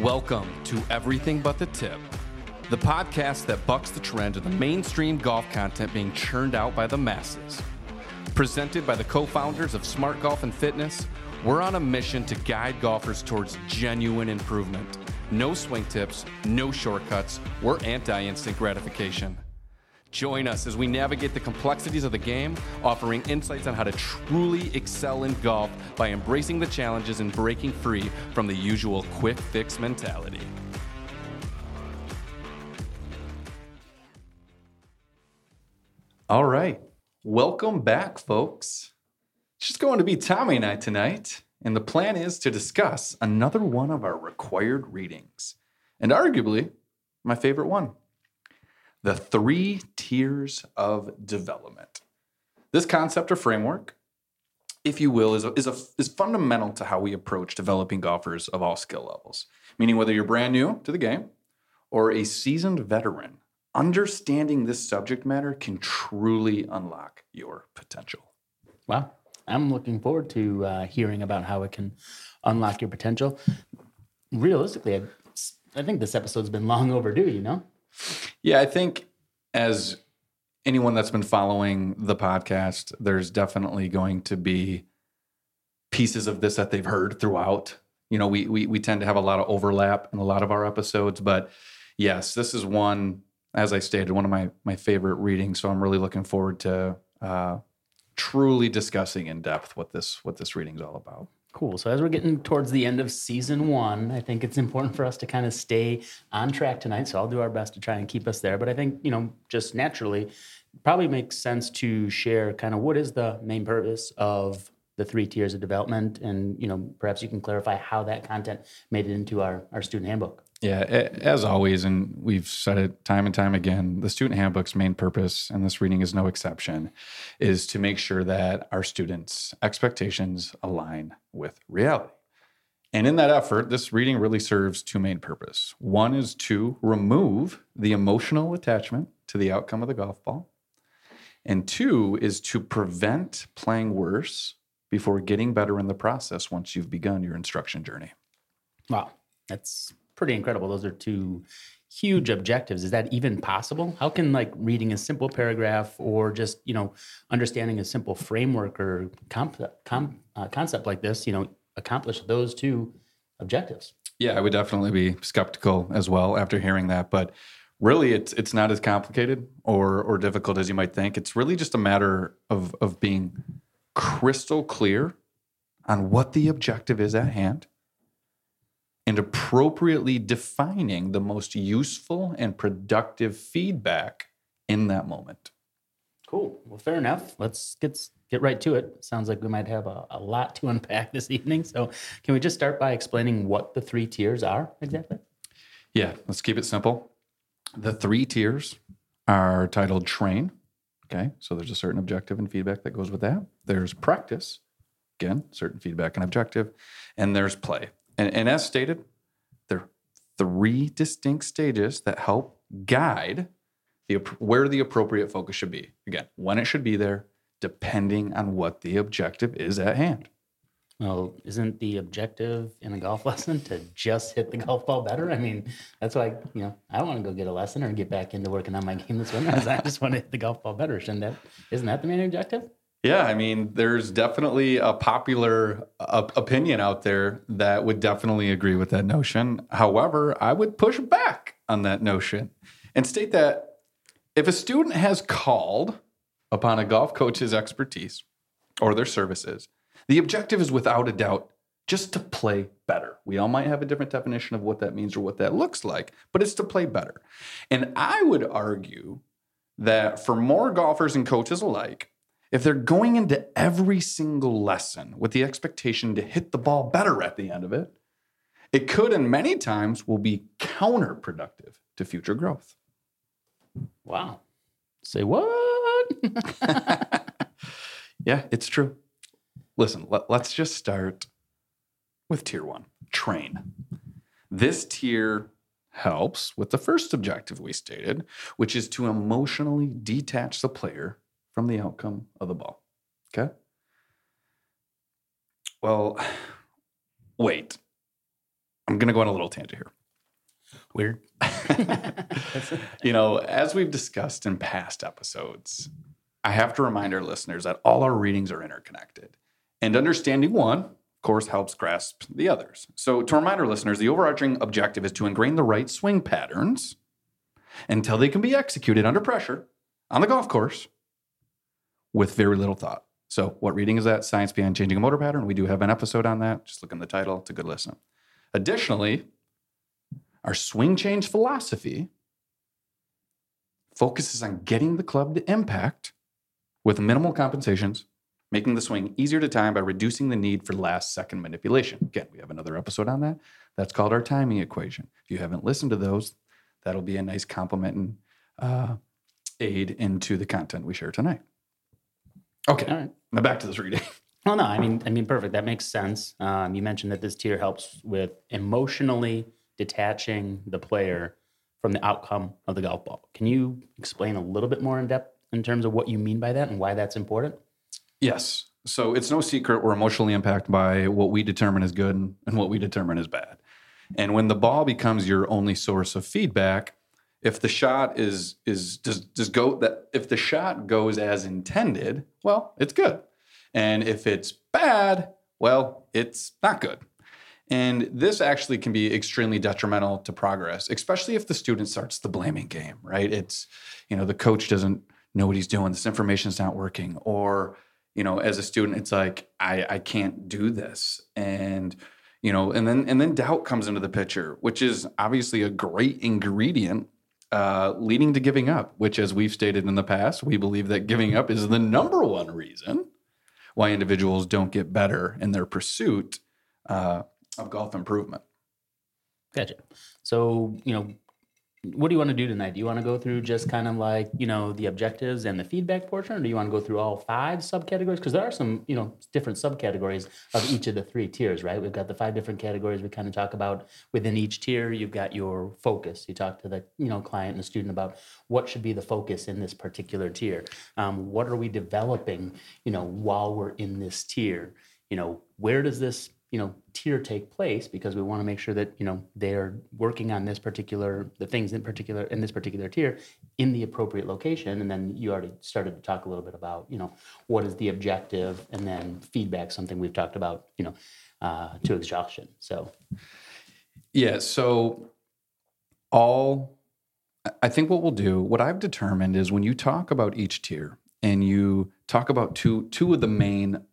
Welcome to Everything But the Tip, the podcast that bucks the trend of the mainstream golf content being churned out by the masses. Presented by the co-founders of Smart Golf and Fitness, we're on a mission to guide golfers towards genuine improvement. No swing tips, no shortcuts, we're anti-instant gratification. Join us as we navigate the complexities of the game, offering insights on how to truly excel in golf by embracing the challenges and breaking free from the usual quick fix mentality. All right. Welcome back, folks. It's just going to be Tommy and I tonight, and the plan is to discuss another one of our required readings, and arguably my favorite one. The 3 tiers of development. This concept or framework, if you will, is fundamental to how we approach developing golfers of all skill levels. Meaning whether you're brand new to the game or a seasoned veteran, understanding this subject matter can truly unlock your potential. Wow. I'm looking forward to hearing about how it can unlock your potential. Realistically, I think this episode's been long overdue, you know? Yeah, I think as anyone that's been following the podcast, there's definitely going to be pieces of this that they've heard throughout. You know, we tend to have a lot of overlap in a lot of our episodes, but yes, this is one, as I stated, one of my favorite readings. So I'm really looking forward to truly discussing in depth what this reading is all about. Cool. So as we're getting towards the end of season 1, I think it's important for us to kind of stay on track tonight. So I'll do our best to try and keep us there. But I think, just naturally, it probably makes sense to share kind of what is the main purpose of the 3 tiers of development. And, perhaps you can clarify how that content made it into our student handbook. Yeah, as always, and we've said it time and time again, the student handbook's main purpose, and this reading is no exception, is to make sure that our students' expectations align with reality. And in that effort, this reading really serves 2 main purposes. One is to remove the emotional attachment to the outcome of the golf ball. And 2 is to prevent playing worse before getting better in the process once you've begun your instruction journey. Wow, that's pretty incredible. Those are 2 huge objectives. Is that even possible? How can reading a simple paragraph or just, understanding a simple framework or concept like this, accomplish those 2 objectives? Yeah, I would definitely be skeptical as well after hearing that. But really, it's not as complicated or difficult as you might think. It's really just a matter of being crystal clear on what the objective is at hand and appropriately defining the most useful and productive feedback in that moment. Cool. Well, fair enough. Let's get right to it. Sounds like we might have a lot to unpack this evening. So can we just start by explaining what the 3 tiers are exactly? Yeah, let's keep it simple. The 3 tiers are titled Train. Okay, so there's a certain objective and feedback that goes with that. There's Practice. Again, certain feedback and objective. And there's Play. And as stated, there are 3 distinct stages that help guide where the appropriate focus should be. Again, when it should be there, depending on what the objective is at hand. Well, isn't the objective in a golf lesson to just hit the golf ball better? I mean, that's why, I don't want to go get a lesson or get back into working on my game this winter. I just want to hit the golf ball better. Isn't that the main objective? Yeah, I mean, there's definitely a popular opinion out there that would definitely agree with that notion. However, I would push back on that notion and state that if a student has called upon a golf coach's expertise or their services, the objective is without a doubt just to play better. We all might have a different definition of what that means or what that looks like, but it's to play better. And I would argue that for more golfers and coaches alike, if they're going into every single lesson with the expectation to hit the ball better at the end of it, it could and many times will be counterproductive to future growth. Wow. Say what? Yeah, it's true. Listen, let's just start with tier 1, Train. This tier helps with the first objective we stated, which is to emotionally detach the player from the outcome of the ball. Okay? Well, wait. I'm going to go on a little tangent here. Weird. As we've discussed in past episodes, I have to remind our listeners that all our readings are interconnected. And understanding one, of course, helps grasp the others. So to remind our listeners, the overarching objective is to ingrain the right swing patterns until they can be executed under pressure on the golf course with very little thought. So what reading is that? Science Behind Changing a Motor Pattern. We do have an episode on that. Just look in the title. It's a good listen. Additionally, our swing change philosophy focuses on getting the club to impact with minimal compensations, making the swing easier to time by reducing the need for last-second manipulation. Again, we have another episode on that. That's called our timing equation. If you haven't listened to those, that'll be a nice complement and aid into the content we share tonight. Okay, all right. Now back to this reading. Well, no, I mean, perfect. That makes sense. You mentioned that this tier helps with emotionally detaching the player from the outcome of the golf ball. Can you explain a little bit more in depth in terms of what you mean by that and why that's important? Yes. So it's no secret we're emotionally impacted by what we determine is good and what we determine is bad. And when the ball becomes your only source of feedback, if the shot if the shot goes as intended, well, it's good. And if it's bad, well, it's not good. And this actually can be extremely detrimental to progress, especially if the student starts the blaming game, right? It's, the coach doesn't know what he's doing. This information's not working. Or, as a student, it's like, I can't do this. And, and then doubt comes into the picture, which is obviously a great ingredient leading to giving up, which, as we've stated in the past, we believe that giving up is the number one reason why individuals don't get better in their pursuit of golf improvement. Gotcha. So, what do you want to do tonight? Do you want to go through just kind of like, the objectives and the feedback portion, or do you want to go through all 5 subcategories? Because there are some, different subcategories of each of the 3 tiers, right? We've got the 5 different categories we kind of talk about within each tier. You've got your focus. You talk to the, client and the student about what should be the focus in this particular tier. What are we developing, while we're in this tier? Where does this tier take place, because we want to make sure that, they're working on the things in this particular tier in the appropriate location. And then you already started to talk a little bit about, what is the objective, and then feedback, something we've talked about, to exhaustion. So. Yeah. So I think what I've determined is when you talk about each tier and you talk about two of the main,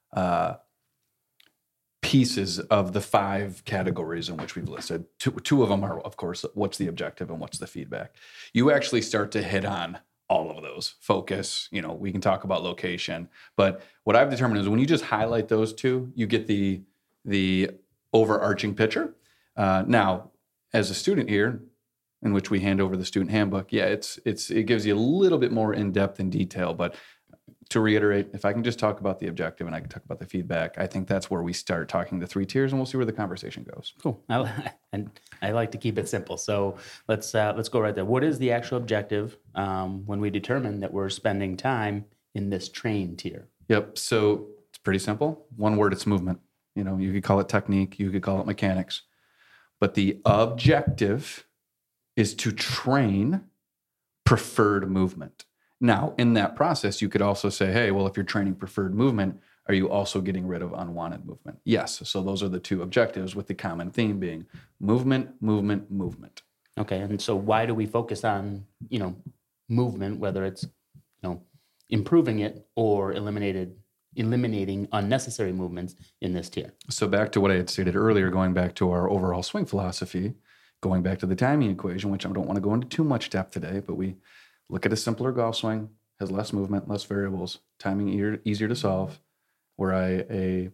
pieces of the 5 categories in which we've listed. Two of them are, of course, what's the objective and what's the feedback. You actually start to hit on all of those. Focus, we can talk about location, but what I've determined is when you just highlight those 2, you get the overarching picture. Now, as a student here, in which we hand over the student handbook, it gives you a little bit more in depth and detail, but to reiterate, if I can just talk about the objective and I can talk about the feedback, I think that's where we start talking the 3 tiers, and we'll see where the conversation goes. Cool. And I like to keep it simple. So let's go right there. What is the actual objective when we determine that we're spending time in this train tier? Yep. So it's pretty simple. One word, it's movement. You could call it technique, you could call it mechanics, but the objective is to train preferred movement. Now, in that process, you could also say, hey, well, if you're training preferred movement, are you also getting rid of unwanted movement? Yes. So those are the 2 objectives, with the common theme being movement, movement, movement. Okay. And so why do we focus on, movement, whether it's, improving it or eliminating unnecessary movements in this tier? So back to what I had stated earlier, going back to our overall swing philosophy, going back to the timing equation, which I don't want to go into too much depth today, but we look at a simpler golf swing, has less movement, less variables, timing easier to solve, where a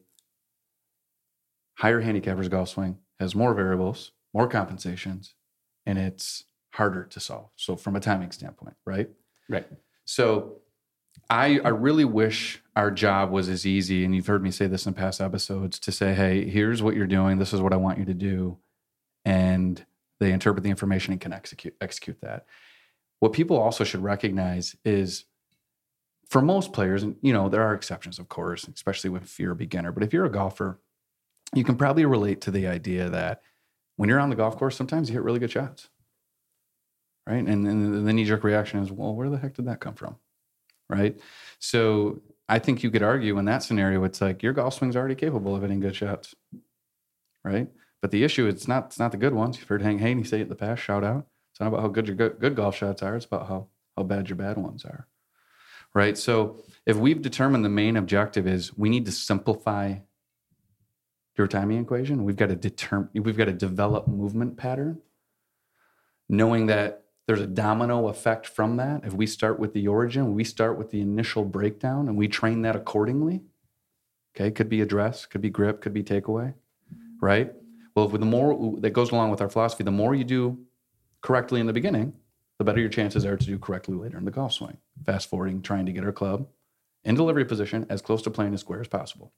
higher handicapper's golf swing has more variables, more compensations, and it's harder to solve. So from a timing standpoint, right? Right. So I really wish our job was as easy, and you've heard me say this in past episodes, to say, hey, here's what you're doing, this is what I want you to do, and they interpret the information and can execute that. What people also should recognize is, for most players, and there are exceptions, of course, especially if you're a beginner, but if you're a golfer, you can probably relate to the idea that when you're on the golf course, sometimes you hit really good shots, right? And the knee-jerk reaction is, well, where the heck did that come from, right? So I think you could argue in that scenario, it's like your golf swing's already capable of hitting good shots, right? But the issue, it's not the good ones. You've heard Hank Haney say it in the past, shout out. It's not about how good your good golf shots are. It's about how bad your bad ones are, right? So if we've determined the main objective is we need to simplify your timing equation, we've got to develop movement pattern, knowing that there's a domino effect from that. If we start with the origin, we start with the initial breakdown, and we train that accordingly. Okay, could be address, could be grip, could be takeaway, right? Well, the more that goes along with our philosophy, the more you do correctly in the beginning, the better your chances are to do correctly later in the golf swing. Fast forwarding, trying to get our club in delivery position as close to playing as square as possible.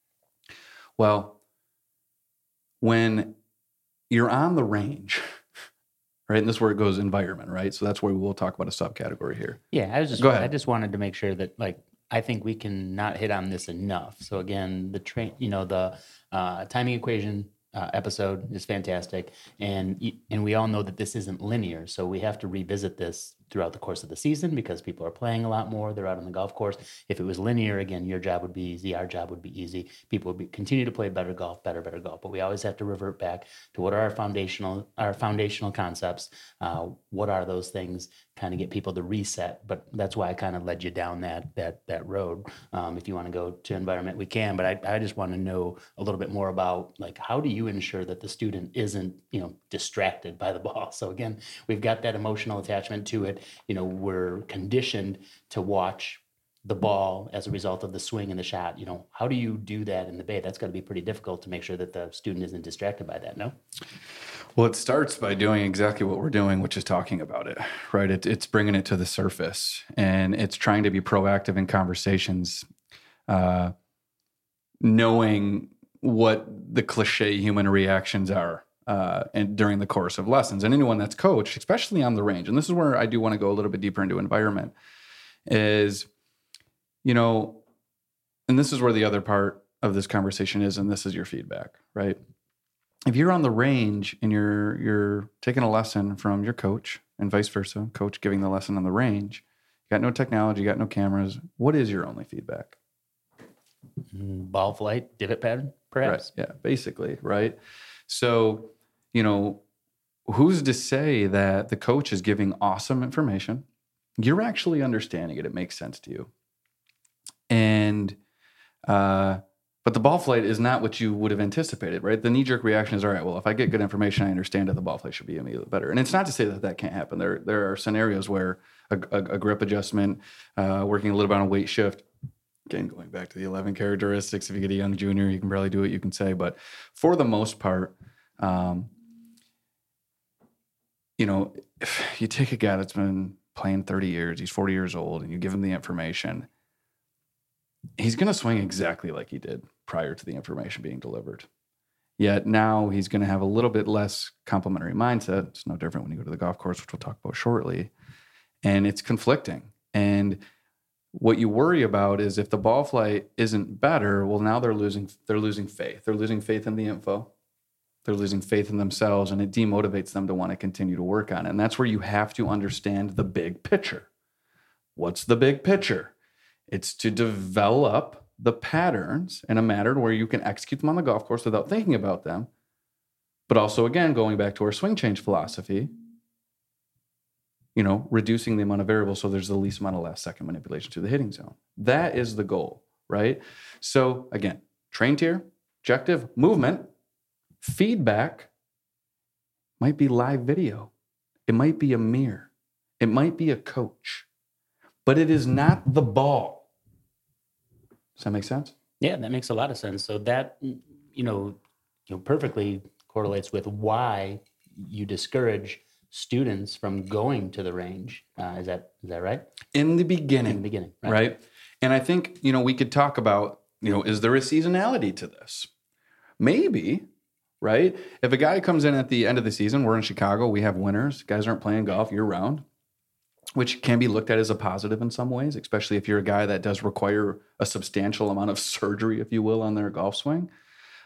Well, when you're on the range, right, and this is where it goes environment, right? So that's where we'll talk about a subcategory here. Yeah, Go ahead. I just wanted to make sure that, like, I think we can not hit on this enough. So again, the timing equation episode is fantastic, and we all know that this isn't linear. So we have to revisit this throughout the course of the season because people are playing a lot more. They're out on the golf course. If it was linear, again, your job would be easy. Our job would be easy. People would continue to play better golf. But we always have to revert back to what are our foundational concepts. What are those things? Kind of get people to reset. But that's why I kind of led you down that road. If you want to go to environment, we can. But I just want to know a little bit more about, like, how do you ensure that the student isn't distracted by the ball? So again, we've got that emotional attachment to it. We're conditioned to watch the ball as a result of the swing and the shot. How do you do that in the Bay? That's got to be pretty difficult to make sure that the student isn't distracted by that, no? Well, it starts by doing exactly what we're doing, which is talking about it, right? It's bringing it to the surface, and it's trying to be proactive in conversations, knowing what the cliche human reactions are and during the course of lessons. And anyone that's coached, especially on the range, and this is where I do want to go a little bit deeper into environment, is, and this is where the other part of this conversation is, and this is your feedback, right? If you're on the range and you're taking a lesson from your coach and vice versa, coach giving the lesson on the range, you got no technology, you got no cameras, what is your only feedback? Ball flight, divot pattern, perhaps? Right. Yeah, basically, right? So, who's to say that the coach is giving awesome information? You're actually understanding it. It makes sense to you. And, but the ball flight is not what you would have anticipated, right? The knee-jerk reaction is, all right, well, if I get good information, I understand that the ball flight should be immediately better. And it's not to say that can't happen. There are scenarios where a grip adjustment, working a little bit on a weight shift, again, going back to the 11 characteristics, if you get a young junior, you can barely do what you can say. But for the most part, if you take a guy that's been playing 30 years, he's 40 years old, and you give him the information, he's going to swing exactly like he did prior to the information being delivered. Yet now he's going to have a little bit less complementary mindset. It's no different when you go to the golf course, which we'll talk about shortly. And it's conflicting. And what you worry about is if the ball flight isn't better, well, now they're losing faith. They're losing faith in the info. They're losing faith in themselves, and it demotivates them to want to continue to work on it. And that's where you have to understand the big picture. What's the big picture? It's to develop the patterns in a manner where you can execute them on the golf course without thinking about them. But also, again, going back to our swing change philosophy, reducing the amount of variables so there's the least amount of last second manipulation to the hitting zone. That is the goal, right? So again, train tier, objective, movement, feedback might be live video. It might be a mirror. It might be a coach, but it is not the ball. Does that make sense? Yeah, that makes a lot of sense. So that, perfectly correlates with why you discourage students from going to the range. Is that right? In the beginning. Right? And I think, we could talk about, is there a seasonality to this? Maybe, right? If a guy comes in at the end of the season, we're in Chicago, we have winters, guys aren't playing golf year round, which can be looked at as a positive in some ways, especially if you're a guy that does require a substantial amount of surgery, if you will, on their golf swing.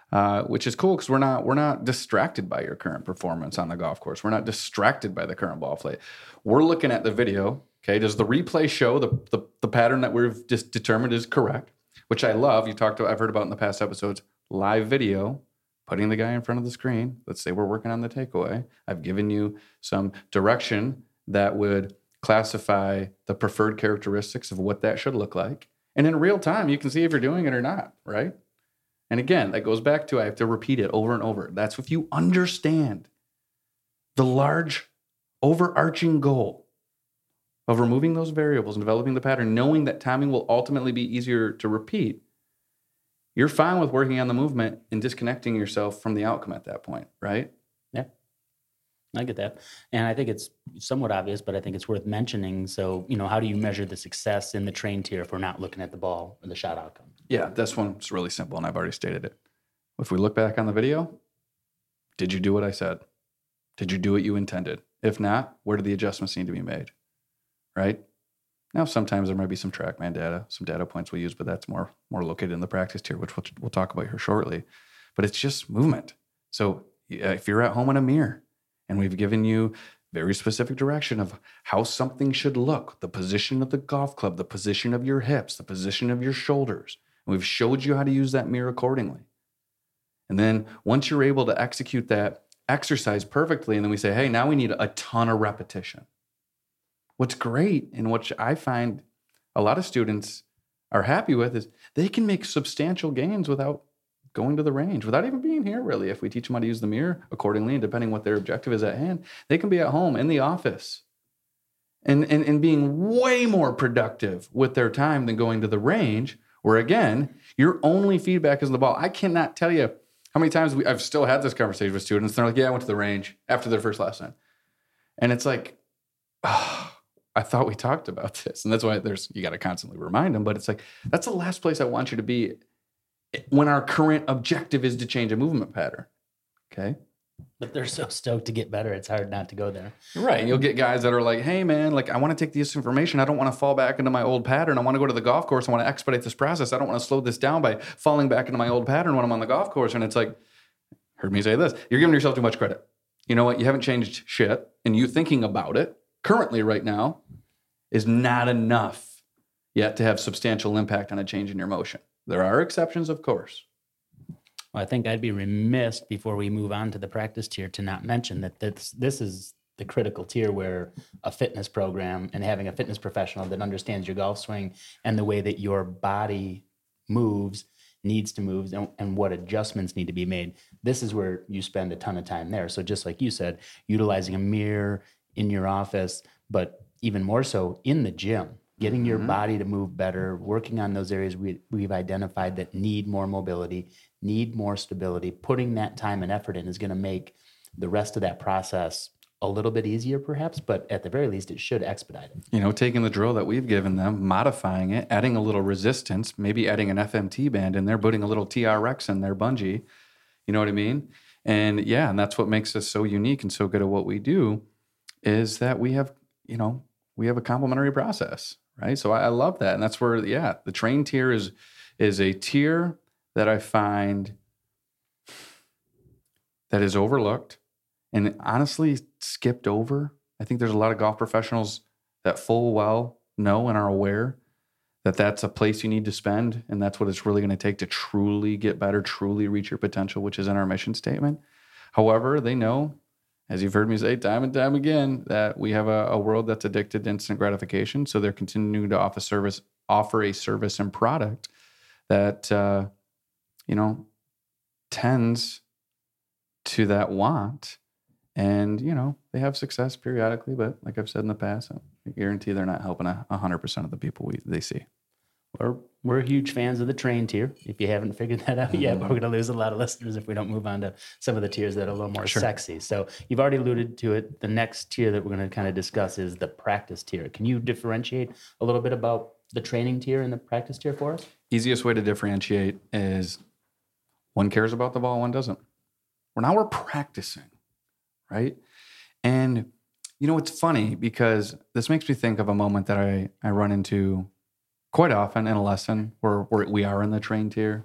which is cool because we're not distracted by your current performance on the golf course. We're not distracted by the current ball flight. We're looking at the video. Okay, does the replay show the pattern that we've just determined is correct? Which I love. I've heard about in the past episodes. Live video, putting the guy in front of the screen. Let's say we're working on the takeaway. I've given you some direction that would classify the preferred characteristics of what that should look like. And in real time, you can see if you're doing it or not, right? And again, that goes back to I have to repeat it over and over. That's if you understand the large overarching goal of removing those variables and developing the pattern, knowing that timing will ultimately be easier to repeat, you're fine with working on the movement and disconnecting yourself from the outcome at that point, right? Yeah, I get that. And I think it's somewhat obvious, but I think it's worth mentioning. So, how do you measure the success in the train tier if we're not looking at the ball or the shot outcome? Yeah, this one's really simple, and I've already stated it. If we look back on the video, did you do what I said? Did you do what you intended? If not, where do the adjustments need to be made, right? Now, sometimes there might be some TrackMan data, some data points we use, but that's more located in the practice tier, which we'll talk about here shortly. But it's just movement. So if you're at home in a mirror and we've given you very specific direction of how something should look, the position of the golf club, the position of your hips, the position of your shoulders, and we've showed you how to use that mirror accordingly. And then once you're able to execute that exercise perfectly, and then we say, hey, now we need a ton of repetition. What's great and what I find a lot of students are happy with is they can make substantial gains without going to the range, without even being here really. If we teach them how to use the mirror accordingly, and depending what their objective is at hand, they can be at home in the office and being way more productive with their time than going to the range, where again, your only feedback is the ball. I cannot tell you how many times I've still had this conversation with students. They're like, yeah, I went to the range after their first lesson. And it's like, oh, I thought we talked about this. And that's why you got to constantly remind them. But it's like, that's the last place I want you to be when our current objective is to change a movement pattern. Okay. But they're so stoked to get better. It's hard not to go there. Right. And you'll get guys that are like, hey man, like I want to take this information. I don't want to fall back into my old pattern. I want to go to the golf course. I want to expedite this process. I don't want to slow this down by falling back into my old pattern when I'm on the golf course. And it's like, heard me say this, you're giving yourself too much credit. You know what? You haven't changed shit. And you thinking about it currently right now is not enough yet to have substantial impact on a change in your motion. There are exceptions, of course. Well, I think I'd be remiss before we move on to the practice tier to not mention that this is the critical tier where a fitness program and having a fitness professional that understands your golf swing and the way that your body moves, needs to move, and what adjustments need to be made. This is where you spend a ton of time there. So just like you said, utilizing a mirror in your office, but even more so in the gym. Getting your body to move better, working on those areas we've identified that need more mobility, need more stability, putting that time and effort in is going to make the rest of that process a little bit easier perhaps, but at the very least, it should expedite it. You know, taking the drill that we've given them, modifying it, adding a little resistance, maybe adding an FMT band in there, putting a little TRX in there, bungee, you know what I mean? And yeah, and that's what makes us so unique and so good at what we do is that we have a complementary process. Right. So I love that. And that's where, the train tier is a tier that I find that is overlooked and honestly skipped over. I think there's a lot of golf professionals that full well know and are aware that that's a place you need to spend. And that's what it's really going to take to truly get better, truly reach your potential, which is in our mission statement. However, they know, as you've heard me say time and time again, that we have a world that's addicted to instant gratification. So they're continuing to offer a service and product that, tends to that want. And, they have success periodically, but like I've said in the past, I guarantee they're not helping 100% of the people they see. We're huge fans of the train tier. If you haven't figured that out yet, we're going to lose a lot of listeners if we don't move on to some of the tiers that are a little more sexy. So you've already alluded to it. The next tier that we're going to kind of discuss is the practice tier. Can you differentiate a little bit about the training tier and the practice tier for us? Easiest way to differentiate is one cares about the ball, one doesn't. We're practicing, right? And, it's funny because this makes me think of a moment that I run into quite often in a lesson where we are in the train tier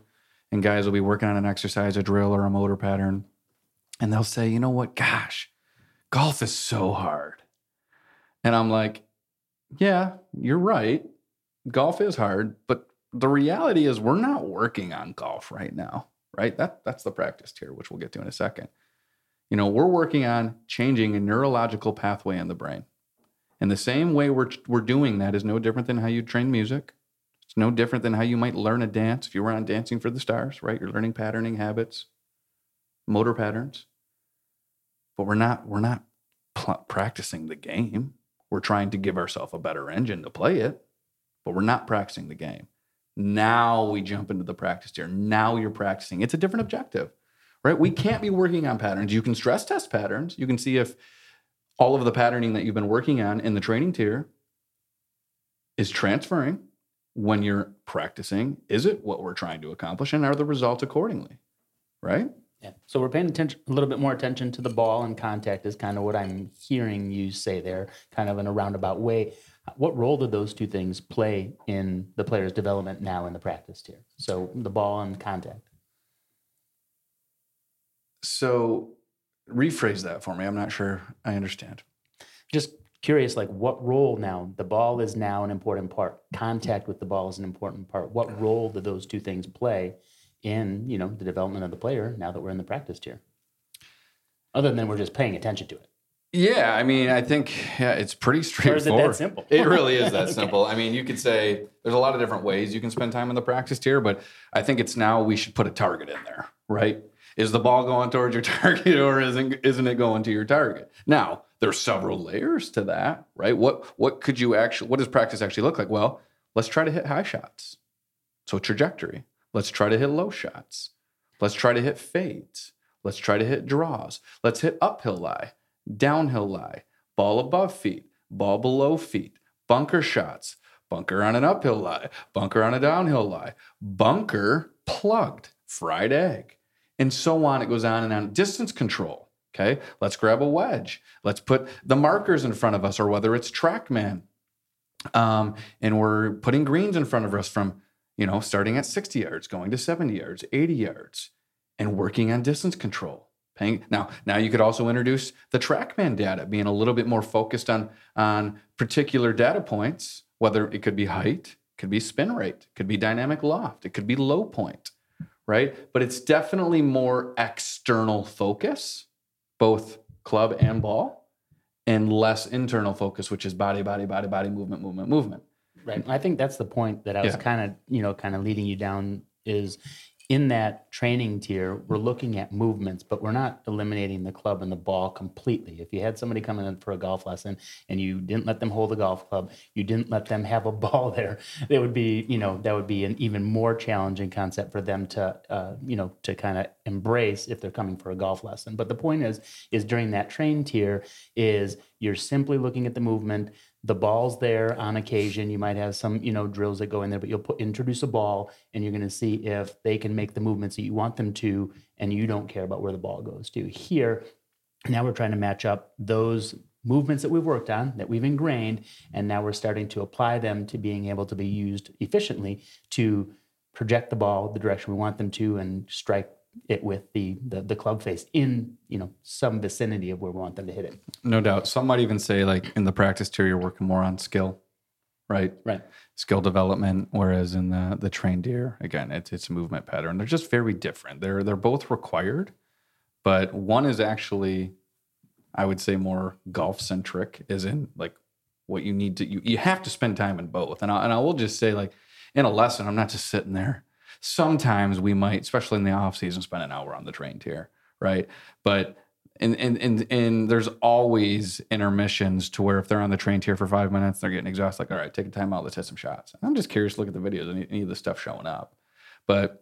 and guys will be working on an exercise, a drill, or a motor pattern, and they'll say, you know what, gosh, golf is so hard. And I'm like, yeah, you're right. Golf is hard, but the reality is we're not working on golf right now, right? That's the practice tier, which we'll get to in a second. You know, we're working on changing a neurological pathway in the brain. And the same way we're doing that is no different than how you train music. It's no different than how you might learn a dance if you were on Dancing for the Stars, right? You're learning patterning habits, motor patterns. But we're not practicing the game. We're trying to give ourselves a better engine to play it, but we're not practicing the game. Now we jump into the practice tier. Now you're practicing. It's a different objective, right? We can't be working on patterns. You can stress test patterns. You can see if all of the patterning that you've been working on in the training tier is transferring when you're practicing. Is it what we're trying to accomplish? And are the results accordingly, right? Yeah. So we're paying attention, a little bit more attention to the ball and contact is kind of what I'm hearing you say there, kind of in a roundabout way. What role do those two things play in the player's development now in the practice tier? So the ball and contact. So rephrase that for me. I'm not sure I understand. Just curious, like what role now? The ball is now an important part. Contact with the ball is an important part. What role do those two things play in, you know, the development of the player now that we're in the practice tier? Other than we're just paying attention to it. Yeah, I mean, I think it's pretty straightforward. Or is it that simple? It really is that simple. I mean, you could say there's a lot of different ways you can spend time in the practice tier, but I think it's now we should put a target in there, right? Is the ball going towards your target or isn't it going to your target? Now, there's several layers to that, right? What does practice actually look like? Well, let's try to hit high shots. So trajectory. Let's try to hit low shots. Let's try to hit fades. Let's try to hit draws. Let's hit uphill lie, downhill lie, ball above feet, ball below feet, bunker shots, bunker on an uphill lie, bunker on a downhill lie, bunker plugged, fried egg, and so on. It goes on and on. Distance control. Okay, let's grab a wedge. Let's put the markers in front of us, or whether it's TrackMan, and we're putting greens in front of us from, you know, starting at 60 yards, going to 70 yards, 80 yards, and working on distance control. Now you could also introduce the TrackMan data, being a little bit more focused on particular data points, whether it could be height, could be spin rate, could be dynamic loft, it could be low point, right? But it's definitely more external focus, both club and ball, and less internal focus, which is body, movement. Right. I think that's the point that I was kind of leading you down is in that training tier, we're looking at movements, but we're not eliminating the club and the ball completely. If you had somebody coming in for a golf lesson and you didn't let them hold a golf club, you didn't let them have a ball there, that would be an even more challenging concept for them to kind of embrace if they're coming for a golf lesson. But the point is during that train tier is you're simply looking at the movement. The ball's there on occasion. You might have some, drills that go in there, but you'll introduce a ball and you're going to see if they can make the movements that you want them to, and you don't care about where the ball goes to. Here, now we're trying to match up those movements that we've worked on, that we've ingrained, and now we're starting to apply them to being able to be used efficiently to project the ball the direction we want them to and strike it with the club face in some vicinity of where we want them to hit it. No doubt. Some might even say, like, in the practice tier, you're working more on skill, right? Skill development, whereas in the train tier, again, it's a movement pattern. They're just very different. They're both required, but one is actually, I would say, more golf centric, as in like what you need to you have to spend time in both. And I will just say, like, in a lesson, I'm not just sitting there. Sometimes we might, especially in the off season, spend an hour on the train tier, right? But and there's always intermissions to where if they're on the train tier for 5 minutes, they're getting exhausted. Like, all right, take a time out, let's hit some shots. I'm just curious to look at the videos, any of the stuff showing up. But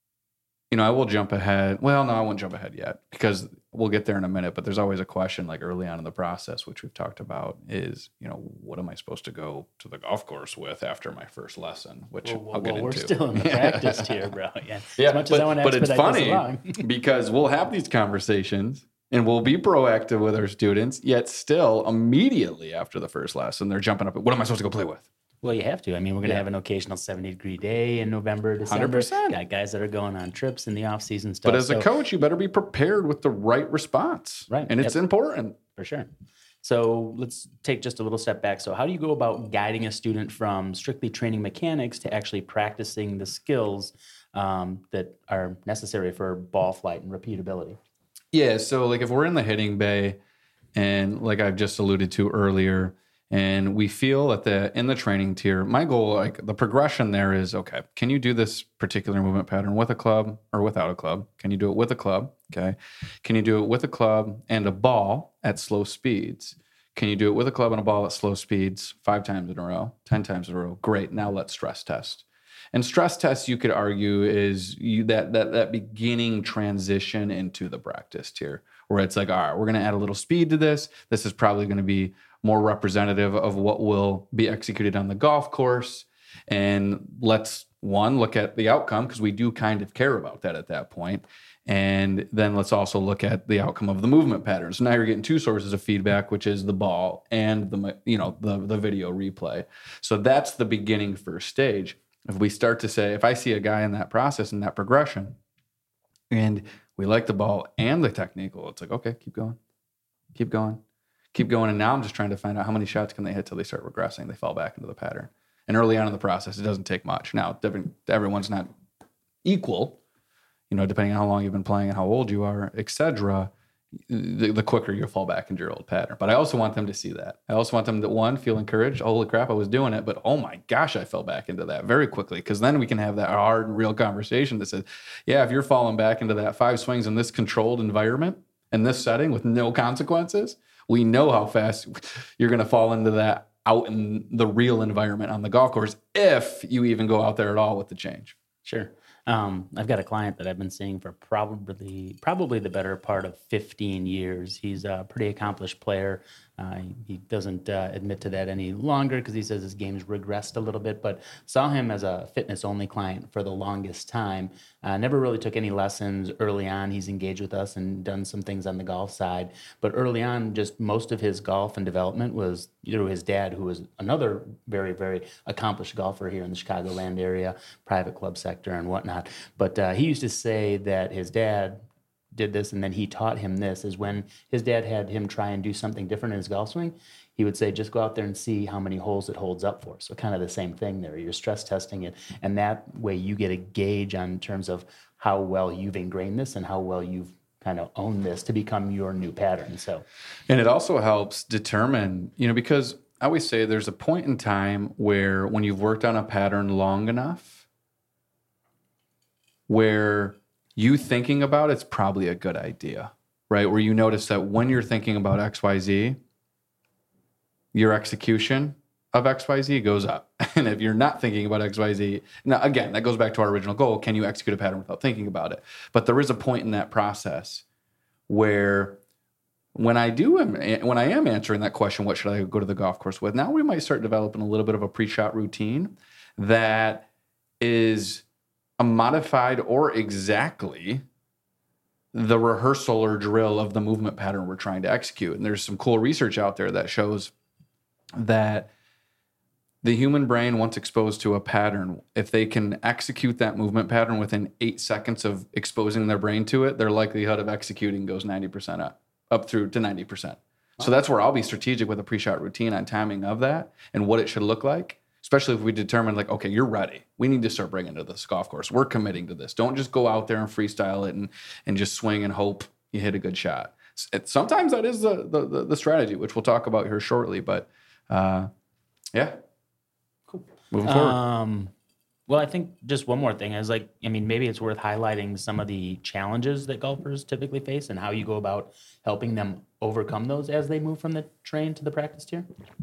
I will jump ahead. Well, no, I won't jump ahead yet because we'll get there in a minute. But there's always a question, like early on in the process, which we've talked about, is what am I supposed to go to the golf course with after my first lesson? Which I'll get into. We're still in the practice tier, bro. Yeah. Yeah, as much as I want to expedite it's funny this along. because we'll have these conversations and we'll be proactive with our students. Yet still, immediately after the first lesson, they're jumping up. What am I supposed to go play with? Well, you have to. I mean, we're going to have an occasional 70-degree day in November, December. 100%. Got guys that are going on trips in the off-season stuff. But as a coach, you better be prepared with the right response. Right. And it's important. For sure. So let's take just a little step back. So how do you go about guiding a student from strictly training mechanics to actually practicing the skills that are necessary for ball flight and repeatability? Yeah. So like if we're in the hitting bay and like I've just alluded to earlier, and we feel that in the training tier, my goal, like the progression there is, okay, can you do this particular movement pattern with a club or without a club? Can you do it with a club? Okay. Can you do it with a club and a ball at slow speeds? Can you do it with a club and a ball at slow speeds 5 times in a row, 10 times in a row? Great. Now let's stress test. And stress test, you could argue, is that beginning transition into the practice tier, where it's like, all right, we're going to add a little speed to this. This is probably going to be more representative of what will be executed on the golf course. And let's, one, look at the outcome, because we do kind of care about that at that point. And then let's also look at the outcome of the movement patterns. Now you're getting 2 sources of feedback, which is the ball and the video replay. So that's the beginning first stage. If we start to say, if I see a guy in that process, in that progression, and we like the ball and the technique, well, it's like, okay, keep going. And now I'm just trying to find out how many shots can they hit till they start regressing. They fall back into the pattern. And early on in the process, it doesn't take much. Now, everyone's not equal, depending on how long you've been playing and how old you are, etc. The quicker you'll fall back into your old pattern. But I also want them to see that. I also want them to, one, feel encouraged. Holy crap, I was doing it, but oh my gosh, I fell back into that very quickly. Because then we can have that hard and real conversation that says, yeah, if you're falling back into that 5 swings in this controlled environment, in this setting with no consequences, we know how fast you're going to fall into that out in the real environment on the golf course, if you even go out there at all with the change. Sure. I've got a client that I've been seeing for probably the better part of 15 years. He's a pretty accomplished player. He doesn't admit to that any longer because he says his game's regressed a little bit, but saw him as a fitness-only client for the longest time. Never really took any lessons early on. He's engaged with us and done some things on the golf side, but early on, just most of his golf and development was through his dad, who was another very, very accomplished golfer here in the Chicagoland area, private club sector and whatnot. But he used to say that his dad did this and then he taught him this, is when his dad had him try and do something different in his golf swing, he would say, just go out there and see how many holes it holds up for. So kind of the same thing there. You're stress testing it. And that way you get a gauge on terms of how well you've ingrained this and how well you've kind of owned this to become your new pattern. So, and it also helps determine, because I always say there's a point in time where when you've worked on a pattern long enough, where you thinking about it's probably a good idea, right? Where you notice that when you're thinking about XYZ, your execution of XYZ goes up. And if you're not thinking about XYZ, now again, that goes back to our original goal. Can you execute a pattern without thinking about it? But there is a point in that process where when I am answering that question, what should I go to the golf course with? Now we might start developing a little bit of a pre-shot routine that is a modified or exactly the rehearsal or drill of the movement pattern we're trying to execute. And there's some cool research out there that shows that the human brain, once exposed to a pattern, if they can execute that movement pattern within 8 seconds of exposing their brain to it, their likelihood of executing goes 90% up through to 90%. Wow. So that's where I'll be strategic with a pre-shot routine on timing of that and what it should look like. Especially if we determine like, okay, you're ready. We need to start bringing it to this golf course. We're committing to this. Don't just go out there and freestyle it and just swing and hope you hit a good shot. Sometimes that is the strategy, which we'll talk about here shortly. But yeah, cool. Moving forward. Well, I think just one more thing is maybe it's worth highlighting some of the challenges that golfers typically face and how you go about helping them overcome those as they move from the train to the practice tier.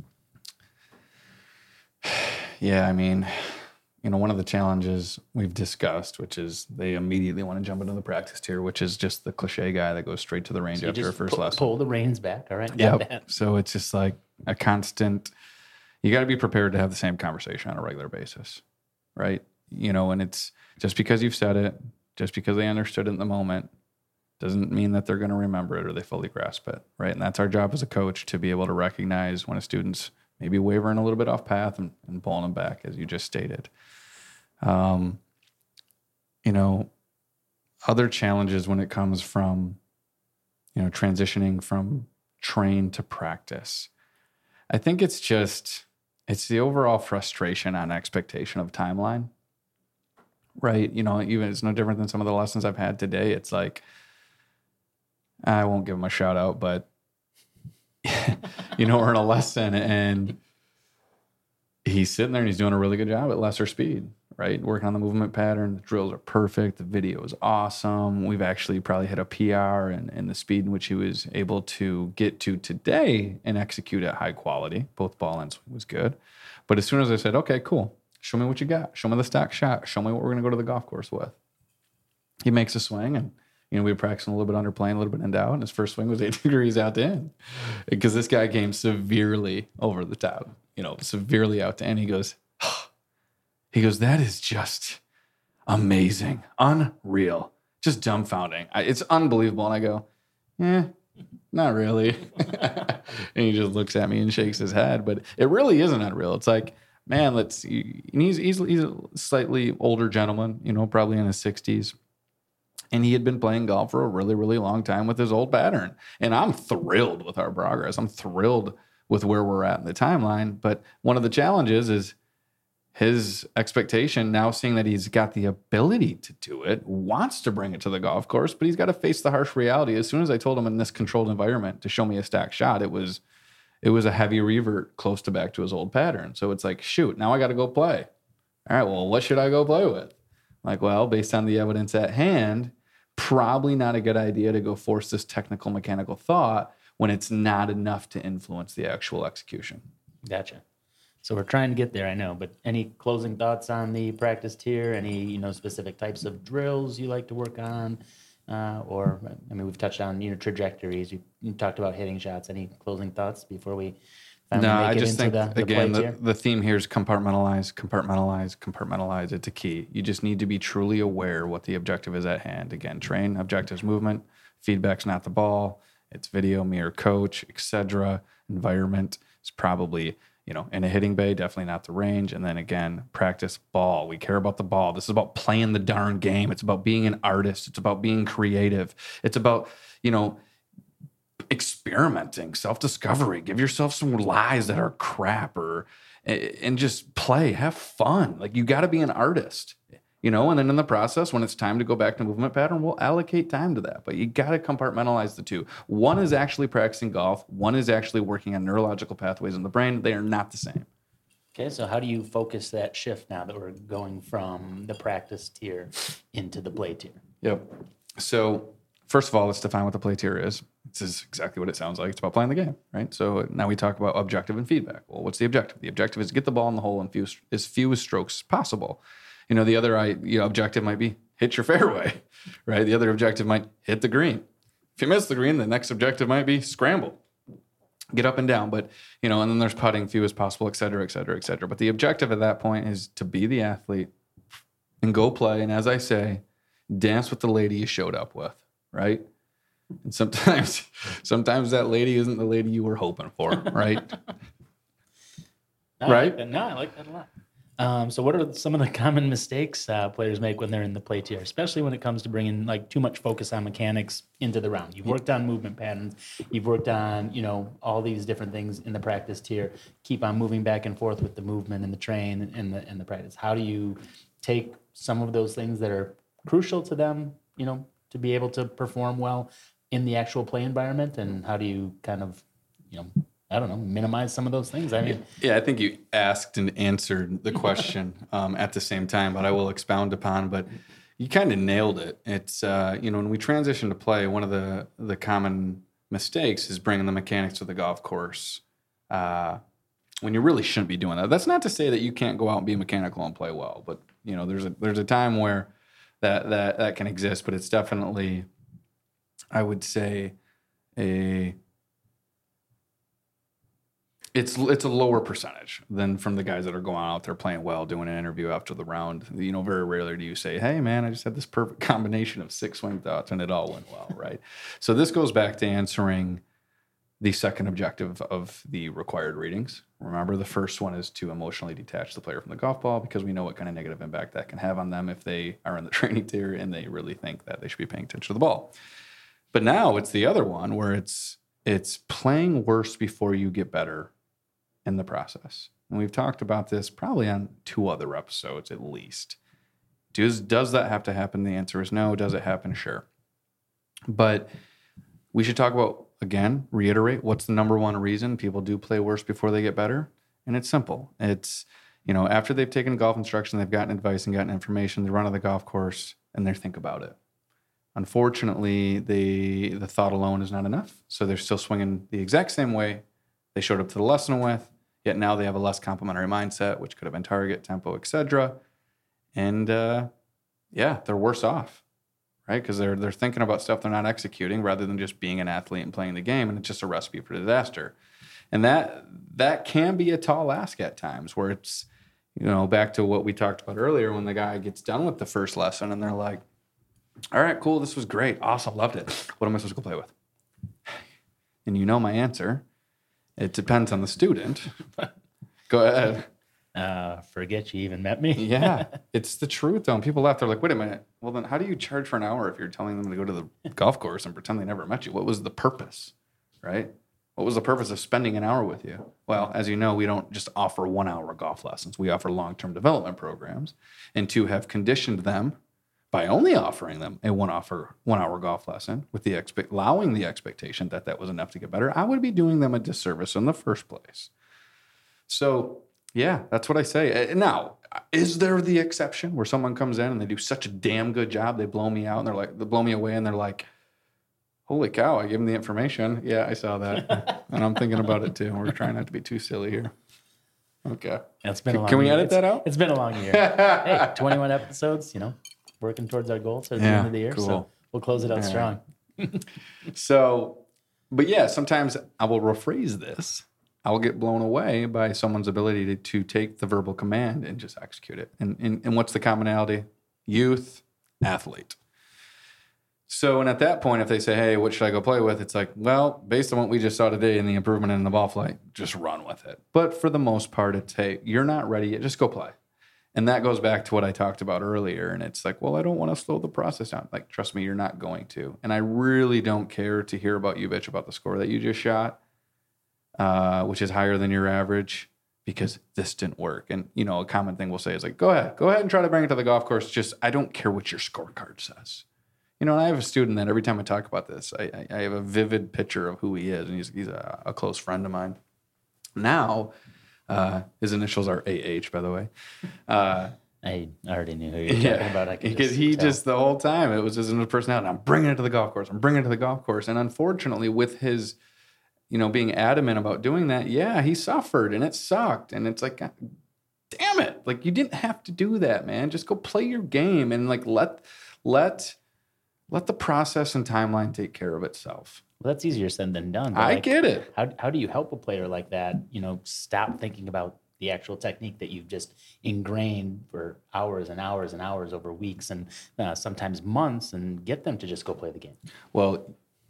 Yeah, one of the challenges we've discussed, which is they immediately want to jump into the practice tier, which is just the cliche guy that goes straight to the range after a first lesson. Pull the reins back, all right? Yeah. So it's just like a constant, you got to be prepared to have the same conversation on a regular basis, right? And it's just because you've said it, just because they understood it in the moment, doesn't mean that they're going to remember it or they fully grasp it, right? And that's our job as a coach, to be able to recognize when a student's maybe wavering a little bit off path and pulling them back, as you just stated. Other challenges when it comes from, transitioning from train to practice. I think it's the overall frustration on expectation of timeline, right? Even it's no different than some of the lessons I've had today. It's like, I won't give him a shout out, but we're in a lesson and he's sitting there and he's doing a really good job at lesser speed, right? Working on the movement pattern. The drills are perfect. The video is awesome. We've actually probably hit a PR in the speed in which he was able to get to today and execute at high quality. Both ball and swing was good. But as soon as I said, okay, cool, show me what you got. Show me the stock shot. Show me what we're going to go to the golf course with. He makes a swing and, we were practicing a little bit under plane, a little bit in out, and his first swing was 8 degrees out to in because this guy came severely over the top, severely out to in. He goes, that is just amazing, unreal, just dumbfounding. It's unbelievable. And I go, not really. And he just looks at me and shakes his head, but it really isn't unreal. It's like, man, he's a slightly older gentleman, probably in his 60s. And he had been playing golf for a really, really long time with his old pattern. And I'm thrilled with our progress. I'm thrilled with where we're at in the timeline. But one of the challenges is his expectation now, seeing that he's got the ability to do it, wants to bring it to the golf course, but he's got to face the harsh reality. As soon as I told him in this controlled environment to show me a stacked shot, it was a heavy revert close to back to his old pattern. So it's like, shoot, now I got to go play. All right, well, what should I go play with? Like, well, based on the evidence at hand, probably not a good idea to go force this technical mechanical thought when it's not enough to influence the actual execution. Gotcha. So we're trying to get there, I know, but any closing thoughts on the practice tier? Any, specific types of drills you like to work on? We've touched on, trajectories. You talked about hitting shots. Any closing thoughts before we finally make it into the play tier? The theme here is compartmentalize. It's a key. You just need to be truly aware what the objective is at hand. Again, train, objectives, movement, feedback's not the ball. It's video, mirror, coach, etc. Environment is probably, in a hitting bay, definitely not the range. And then again, practice ball. We care about the ball. This is about playing the darn game. It's about being an artist. It's about being creative. It's about, experimenting, self-discovery. Give yourself some lies that are crap and just play, have fun. Like, you got to be an artist, and then in the process, when it's time to go back to movement pattern, we'll allocate time to that. But you got to compartmentalize the two. One is actually practicing golf. One is actually working on neurological pathways in the brain. They are not the same. Okay, so how do you focus that shift now that we're going from the practice tier into the play tier? Yep. So first of all, let's define what the play tier is. This is exactly what it sounds like. It's about playing the game, right? So now we talk about objective and feedback. Well, what's the objective? The objective is to get the ball in the hole in as few strokes as possible. The other objective might be hit your fairway, right? The other objective might hit the green. If you miss the green, the next objective might be scramble, get up and down. But, and then there's putting, few as possible, et cetera, et cetera, et cetera. But the objective at that point is to be the athlete and go play. And as I say, dance with the lady you showed up with, right? And sometimes that lady isn't the lady you were hoping for, right? Right? I like that a lot. So what are some of the common mistakes players make when they're in the play tier, especially when it comes to bringing too much focus on mechanics into the round? You've worked on movement patterns. You've worked on, all these different things in the practice tier. Keep on moving back and forth with the movement and the train and the practice. How do you take some of those things that are crucial to them, to be able to perform well in the actual play environment? And how do you kind of, minimize some of ththose things? I think you asked and answered the question at the same time, but I will expound upon. But you kind of nailed it. It's, when we transition to play, one of the common mistakes is bringing the mechanics to the golf course when you really shouldn't be doing that. That's not to say that you can't go out and be mechanical and play well, but, there's a time where that can exist, but it's definitely, I would say, it's a lower percentage than from the guys that are going out there playing well, doing an interview after the round. Very rarely do you say, hey, man, I just had this perfect combination of 6 swing thoughts and it all went well, right? So this goes back to answering the second objective of the required readings. Remember, the first one is to emotionally detach the player from the golf ball, because we know what kind of negative impact that can have on them if they are in the training tier and they really think that they should be paying attention to the ball. But now it's the other one where it's playing worse before you get better in the process. And we've talked about this probably on 2 other episodes at least. Does that have to happen? The answer is no. Does it happen? Sure. But we should talk about, again, reiterate, what's the number one reason people do play worse before they get better? And it's simple. It's, after they've taken golf instruction, they've gotten advice and gotten information, they run on the golf course and they think about it. Unfortunately, the thought alone is not enough. So they're still swinging the exact same way they showed up to the lesson with, yet now they have a less complimentary mindset, which could have been target, tempo, etc. And they're worse off. Right? Because they're thinking about stuff they're not executing rather than just being an athlete and playing the game, and it's just a recipe for disaster. And that can be a tall ask at times, where it's, back to what we talked about earlier, when the guy gets done with the first lesson and they're like, all right, cool, this was great, awesome, loved it. What am I supposed to go play with? And my answer, it depends on the student. Go ahead. Forget you even met me. Yeah, it's the truth, though. And people laugh. They're like, wait a minute. Well, then how do you charge for an hour if you're telling them to go to the golf course and pretend they never met you? What was the purpose, right? What was the purpose of spending an hour with you? Well, as you know, we don't just offer 1-hour golf lessons. We offer long-term development programs. And to have conditioned them by only offering them a 1-hour golf lesson with allowing the expectation that was enough to get better, I would be doing them a disservice in the first place. So, yeah, that's what I say. Now, is there the exception where someone comes in and they do such a damn good job, they blow me out, and they blow me away, and they're like, holy cow, I gave them the information. Yeah, I saw that. And I'm thinking about it too. We're trying not to be too silly here. Okay. It's been a long Can we year. edit that out? It's been a long year. Hey, 21 episodes, working towards our goals at the end of the year. Cool. So we'll close it out strong. So, but yeah, sometimes I will rephrase this. I will get blown away by someone's ability to take the verbal command and just execute it. And what's the commonality? Youth, athlete. So, and at that point, if they say, hey, what should I go play with? It's like, well, based on what we just saw today and the improvement in the ball flight, just run with it. But for the most part, it's, hey, you're not ready yet, just go play. And that goes back to what I talked about earlier. And it's like, well, I don't want to slow the process down. Like, trust me, you're not going to. And I really don't care to hear about you bitch about the score that you just shot, which is higher than your average, because this didn't work. And, a common thing we'll say is like, go ahead and try to bring it to the golf course. Just, I don't care what your scorecard says. And I have a student that every time I talk about this, I have a vivid picture of who he is. And he's a close friend of mine. Now, his initials are AH, by the way. I already knew who you were talking about. Because he just, the whole time, it was just in his personality. I'm bringing it to the golf course. And unfortunately, with his, being adamant about doing that, yeah, he suffered and it sucked. And it's like, God, damn it. Like, you didn't have to do that, man. Just go play your game and like let the process and timeline take care of itself. Well, that's easier said than done. I get it. How do you help a player like that, stop thinking about the actual technique that you've just ingrained for hours and hours and hours over weeks and sometimes months, and get them to just go play the game? Well,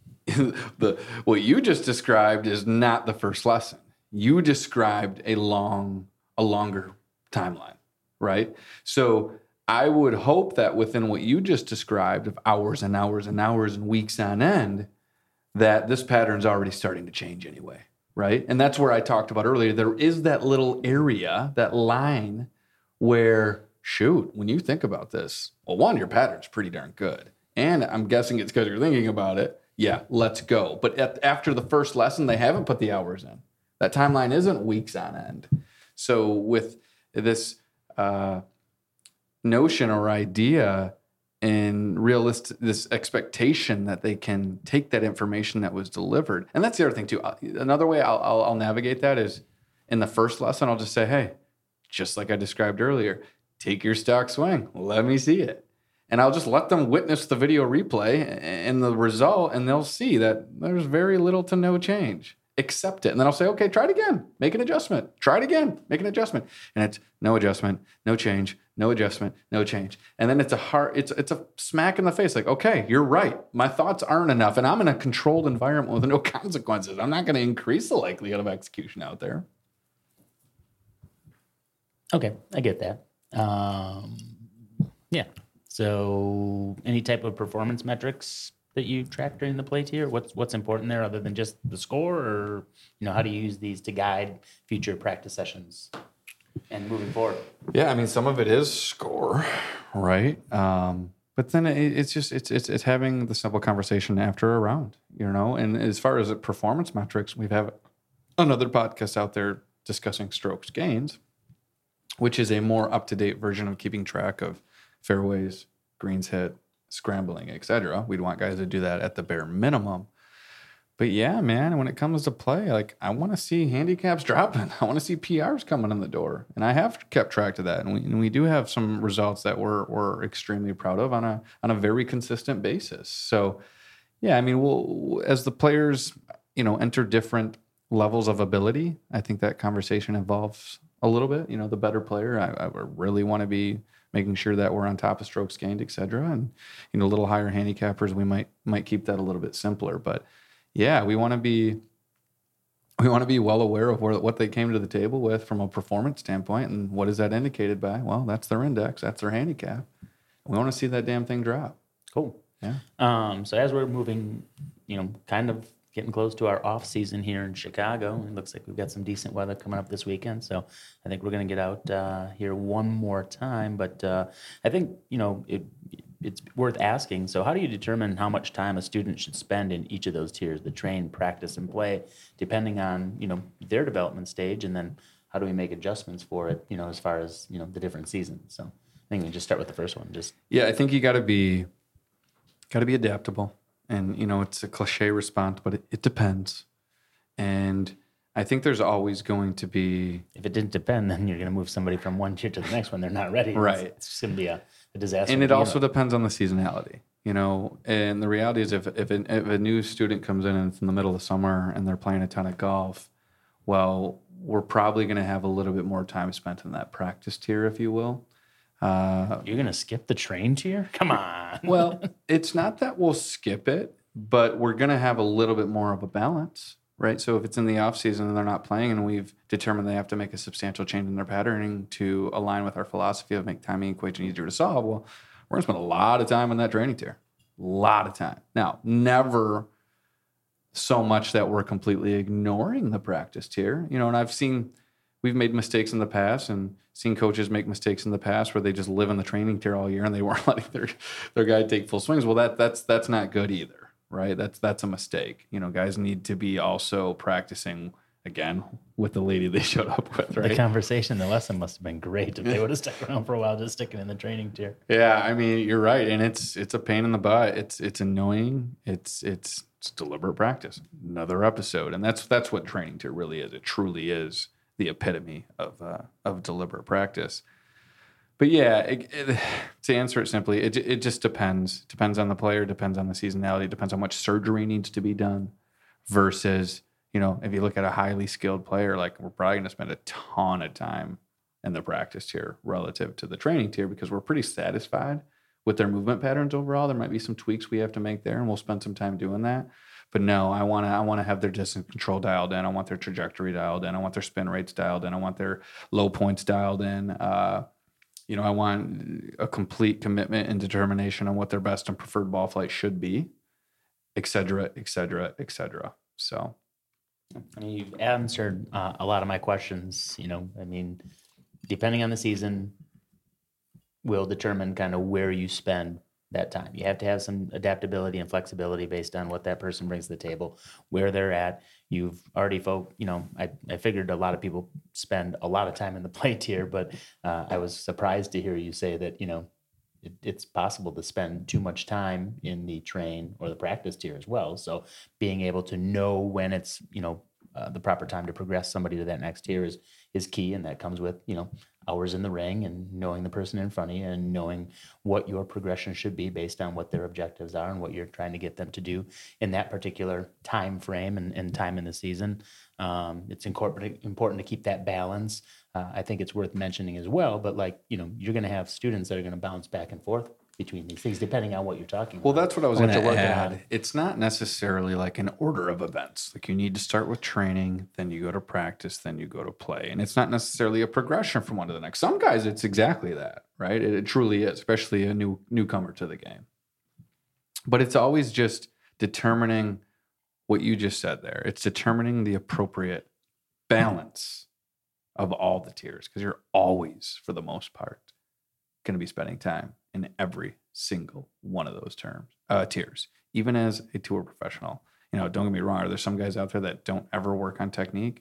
what you just described is not the first lesson. You described a longer timeline, right? So I would hope that within what you just described of hours and hours and hours and weeks on end, that this pattern's already starting to change anyway, right? And that's where I talked about earlier. There is that little area, that line where, shoot, when you think about this, well, one, your pattern's pretty darn good. And I'm guessing it's because you're thinking about it. Yeah, let's go. But after the first lesson, they haven't put the hours in. That timeline isn't weeks on end. So with this notion or idea and this expectation that they can take that information that was delivered. And that's the other thing too. Another way I'll navigate that is in the first lesson, I'll just say, hey, just like I described earlier, take your stock swing. Let me see it. And I'll just let them witness the video replay and the result, and they'll see that there's very little to no change. accept it. And then I'll say, okay, try it again, make an adjustment, try it again, make an adjustment. And it's no adjustment, no change, no adjustment, no change. And then it's a smack in the face. Like, okay, you're right. My thoughts aren't enough. And I'm in a controlled environment with no consequences. I'm not going to increase the likelihood of execution out there. Okay, I get that. Yeah. So any type of performance metrics that you track during the play tier? What's important there other than just the score, or how do you use these to guide future practice sessions and moving forward? Yeah, I mean, some of it is score, right? But then it's having the simple conversation after a round, And as far as performance metrics, we have another podcast out there discussing strokes gains, which is a more up-to-date version of keeping track of fairways, greens hit, scrambling, etc. We'd want guys to do that at the bare minimum. But yeah, man, when it comes to play, like I want to see handicaps dropping. I want to see PRs coming in the door. And I have kept track of that. And we do have some results that we're extremely proud of on a very consistent basis. So yeah, I mean, we'll, as the players, enter different levels of ability, I think that conversation evolves a little bit. The better player, I really want to be making sure that we're on top of strokes gained, et cetera. And, a little higher handicappers, we might keep that a little bit simpler. But yeah, we want to be well aware of what they came to the table with from a performance standpoint. And what is that indicated by? Well, that's their index, that's their handicap. We want to see that damn thing drop. Cool. Yeah. So as we're moving, kind of getting close to our off season here in Chicago, it looks like we've got some decent weather coming up this weekend. So I think we're going to get out here one more time. But I think, it's worth asking. So how do you determine how much time a student should spend in each of those tiers, the train, practice, and play, depending on, their development stage? And then how do we make adjustments for it, as far as, the different seasons? So I think we can just start with the first one. Yeah, I think you got to be adaptable. And, it's a cliche response, but it depends. And I think there's always going to be... If it didn't depend, then you're going to move somebody from one tier to the next one. They're not ready. Right. It's just going to be a disaster. And it also depends on the seasonality, And the reality is if a new student comes in and it's in the middle of summer and they're playing a ton of golf, well, we're probably going to have a little bit more time spent in that practice tier, if you will. You're going to skip the train tier? Come on. Well, it's not that we'll skip it, but we're going to have a little bit more of a balance, right? So if it's in the off season and they're not playing and we've determined they have to make a substantial change in their patterning to align with our philosophy of make timing equation easier to solve, well, we're going to spend a lot of time on that training tier. A lot of time. Now, never so much that we're completely ignoring the practice tier, and we've made mistakes in the past and seen coaches make mistakes in the past where they just live in the training tier all year and they weren't letting their guy take full swings. Well, that's not good either, right? That's a mistake. Guys need to be also practicing again with the lady they showed up with, right? The lesson must have been great if they would have stuck around for a while just sticking in the training tier. Yeah, I mean, you're right. And it's a pain in the butt. It's annoying. It's deliberate practice. Another episode. And that's what training tier really is. It truly is the epitome of deliberate practice. But yeah, to answer it simply, it just depends. Depends on the player, depends on the seasonality, depends on how much surgery needs to be done versus, if you look at a highly skilled player, like we're probably going to spend a ton of time in the practice tier relative to the training tier because we're pretty satisfied with their movement patterns overall. There might be some tweaks we have to make there and we'll spend some time doing that. But no, I want to have their distance control dialed in. I want their trajectory dialed in. I want their spin rates dialed in. I want their low points dialed in. I want a complete commitment and determination on what their best and preferred ball flight should be, et cetera, et cetera, et cetera. So, I mean, you've answered a lot of my questions. Depending on the season, will determine kind of where you spend that time. You have to have some adaptability and flexibility based on what that person brings to the table, where they're at. You've already I figured a lot of people spend a lot of time in the play tier, but I was surprised to hear you say that, it's possible to spend too much time in the train or the practice tier as well. So being able to know when it's, the proper time to progress somebody to that next tier is key. And that comes with, hours in the ring and knowing the person in front of you and knowing what your progression should be based on what their objectives are and what you're trying to get them to do in that particular time frame and time in the season. It's important to keep that balance. I think it's worth mentioning as well, but you're going to have students that are going to bounce back and forth between these things, depending on what you're talking about. Well, that's what I was and going what to you're working add. on. It's not necessarily like an order of events. Like you need to start with training, then you go to practice, then you go to play. And it's not necessarily a progression from one to the next. Some guys, it's exactly that, right? It truly is, especially a newcomer to the game. But it's always just determining what you just said there. It's determining the appropriate balance of all the tiers, because you're always, for the most part, going to be spending time in every single one of those tiers, even as a tour professional. Don't get me wrong. Are there some guys out there that don't ever work on technique?